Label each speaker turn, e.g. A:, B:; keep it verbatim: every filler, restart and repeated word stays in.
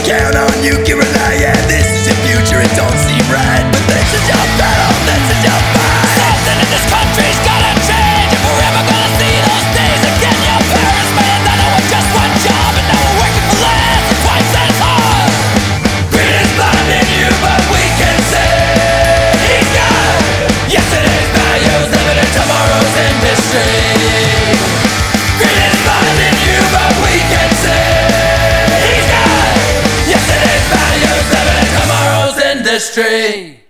A: count on you, can rely. Yeah, this is your future, it don't seem right, but this is your battle, this is your fight.
B: Something in this country's gotta change if we're ever gonna see those days again. Your parents made it that I want just one job, and now we're working for less and twice as hard.
A: Greed is blinding you, but we can say he's got yesterday's values, living in tomorrow's industry. Greed is blinding you, but we can say he's got yesterday's values, living in tomorrow's industry.